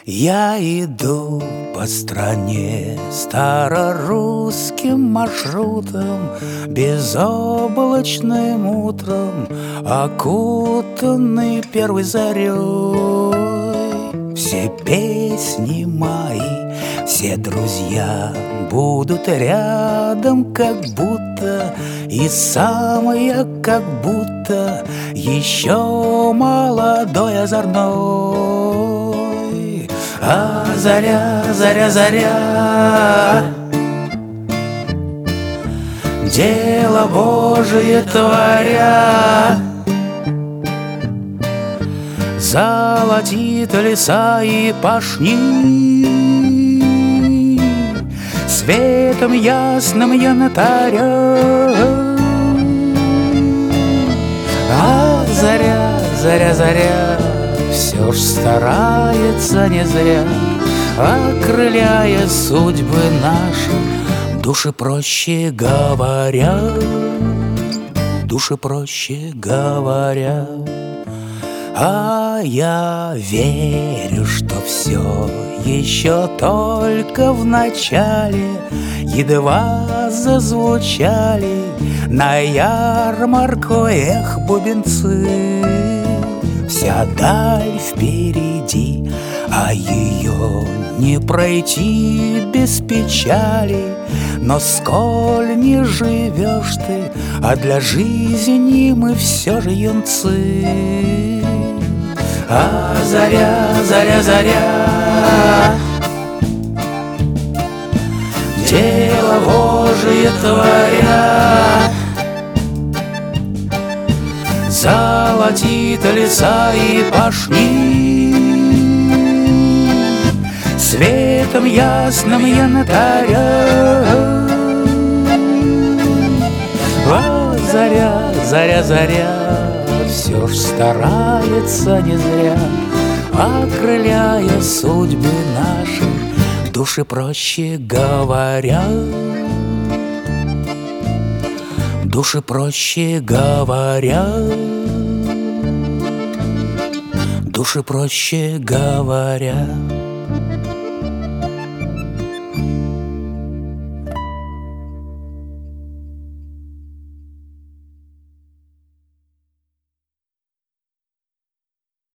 Я иду по стране старорусским маршрутом, безоблачным утром, окутанный первой зарей. Все песни мои, все друзья будут рядом, как будто, и сам я как будто еще молодой, озорной. А заря, заря, заря, дело Божие творя, золотит леса и пашни, светом ясным янтаря. А заря, заря, заря, все ж старается не зря, окрыляя судьбы наши, души проще говоря, души проще говоря. А я верю, что все еще только в начале, едва зазвучали на ярмарку эх бубенцы. Вся даль впереди, а ее не пройти без печали. Но сколь не живешь ты, а для жизни мы все же юнцы. А заря, заря, заря, дело Божие творя, золотит леса и пашни, светом ясным янтаря. А заря, заря, заря, все ж старается не зря, окрыляя судьбы наши, души проще говоря, души проще говоря, души проще говоря.